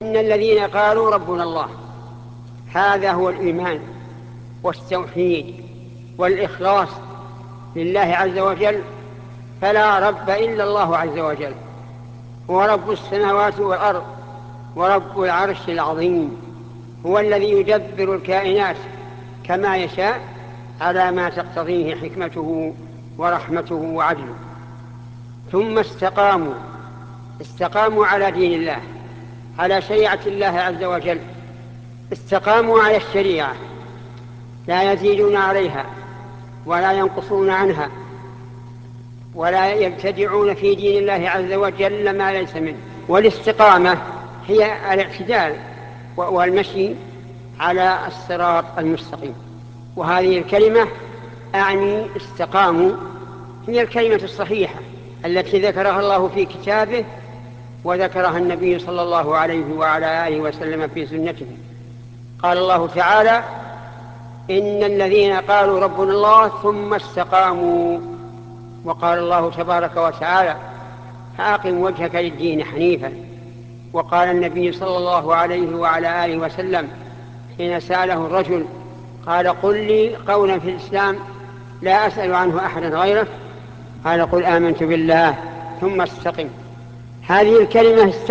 إن الذين قالوا ربنا الله، هذا هو الإيمان والتوحيد والإخلاص لله عز وجل، فلا رب إلا الله عز وجل، هو رب السماوات والأرض ورب العرش العظيم، هو الذي يدبر الكائنات كما يشاء على ما تقتضيه حكمته ورحمته وعدله. ثم استقاموا على دين الله، على شريعة الله عز وجل، استقاموا على الشريعة، لا يزيدون عليها ولا ينقصون عنها، ولا يبتدعون في دين الله عز وجل ما ليس منه. والاستقامة هي الاعتدال والمشي على الصراط المستقيم. وهذه الكلمة أعني استقاموا هي الكلمة الصحيحة التي ذكرها الله في كتابه وذكرها النبي صلى الله عليه وعلى آله وسلم في سنته. قال الله تعالى: إن الذين قالوا ربنا الله ثم استقاموا. وقال الله تبارك وتعالى: فأقم وجهك للدين حنيفا. وقال النبي صلى الله عليه وعلى آله وسلم حين سأله الرجل قال: قل لي قولا في الإسلام لا أسأل عنه أحدا غيرك، قال: قل آمنت بالله ثم استقم. هذه الكلمة